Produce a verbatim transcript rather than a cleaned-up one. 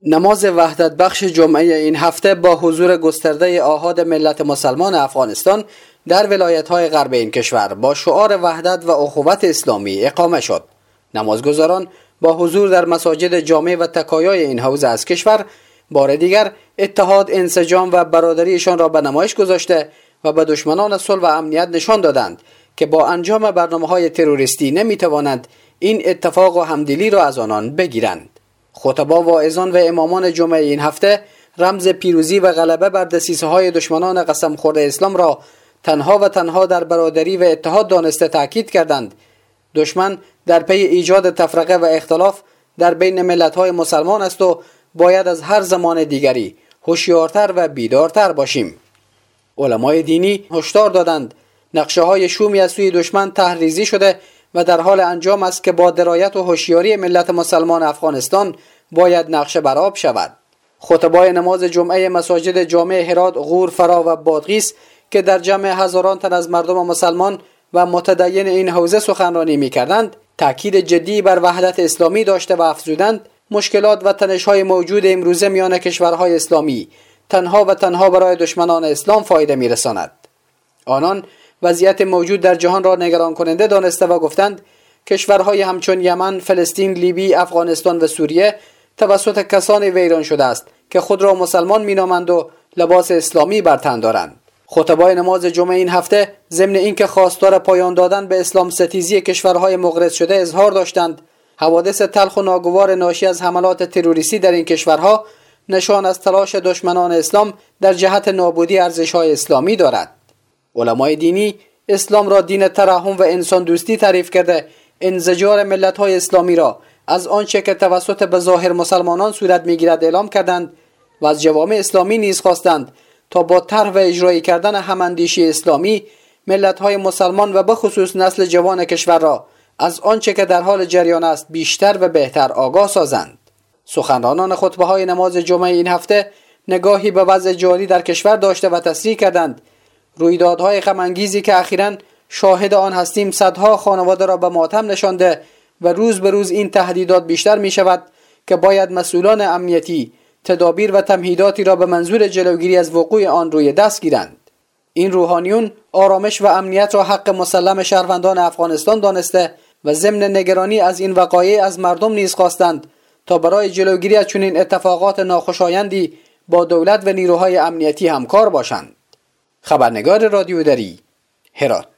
نماز وحدت بخش جمعه این هفته با حضور گسترده آحاد ملت مسلمان افغانستان در ولایت‌های غرب این کشور با شعار وحدت و اخوت اسلامی اقامه شد. نمازگزاران با حضور در مساجد جامع و تکایای این حوزه از کشور بار دیگر اتحاد، انسجام و برادریشان را به نمایش گذاشته و به دشمنان صلح و امنیت نشان دادند که با انجام برنامه‌های تروریستی نمی‌توانند این اتفاق و همدلی را از آنان بگیرند. خطبا، واعظان و امامان جمعه این هفته رمز پیروزی و غلبه بر دسیسه‌های دشمنان قسم خورده اسلام را تنها و تنها در برادری و اتحاد دانسته تاکید کردند. دشمن در پی ایجاد تفرقه و اختلاف در بین ملت‌های مسلمان است و باید از هر زمان دیگری هوشیارتر و بیدارتر باشیم. علمای دینی هشدار دادند نقشه‌های شومی از سوی دشمن تحریزی شده و در حال انجام است که با درایت و هوشیاری ملت مسلمان افغانستان باید نقشه برآب شود. خطبای نماز جمعه مساجد جامع هرات، غور، فرا و بادغیس که در جمع هزاران تن از مردم مسلمان و متدین این حوزه سخنرانی می‌کردند، تاکید جدی بر وحدت اسلامی داشته و افزودند مشکلات و تنش‌های موجود امروزه میان کشورهای اسلامی تنها و تنها برای دشمنان اسلام فایده می‌رساند. آنان وضعیت موجود در جهان را نگران کننده دانسته و گفتند کشورهای همچون یمن، فلسطین، لیبی، افغانستان و سوریه توسط کسانی ویران شده است که خود را مسلمان مینامند و لباس اسلامی بر تن دارند. خطبای نماز جمعه این هفته ضمن اینکه خواستار پایان دادن به اسلام ستیزی کشورهای مغرض شده اظهار داشتند حوادث تلخ و ناگوار ناشی از حملات تروریستی در این کشورها نشان از تلاش دشمنان اسلام در جهت نابودی ارزش‌های اسلامی دارد. علمای دینی اسلام را دین ترحم و انسان دوستی تعریف کرده انزجار ملت‌های اسلامی را از آنچه که توسط به ظاهر مسلمانان صورت می‌گیرد اعلام کردند و از جوامع اسلامی نیز خواستند تا با طرح و اجرایی کردن هماندیشی اسلامی ملت‌های مسلمان و به خصوص نسل جوان کشور را از آنچه که در حال جریان است بیشتر و بهتر آگاه سازند. سخنرانان خطبه‌های نماز جمعه این هفته نگاهی به وضع جاری در کشور داشته و تصریح کردند رویدادهای غم‌انگیزی که اخیراً شاهد آن هستیم صدها خانواده را به ماتم نشانده و روز به روز این تهدیدات بیشتر می شود که باید مسئولان امنیتی تدابیر و تمهیداتی را به منظور جلوگیری از وقوع آن روی دست گیرند. این روحانیون آرامش و امنیت را حق مسلم شهروندان افغانستان دانسته و ضمن نگرانی از این وقایع از مردم نیز خواستند تا برای جلوگیری از چنین اتفاقات ناخوشایندی با دولت و نیروهای امنیتی همکار باشند. خبرنگار رادیو دری، هرات.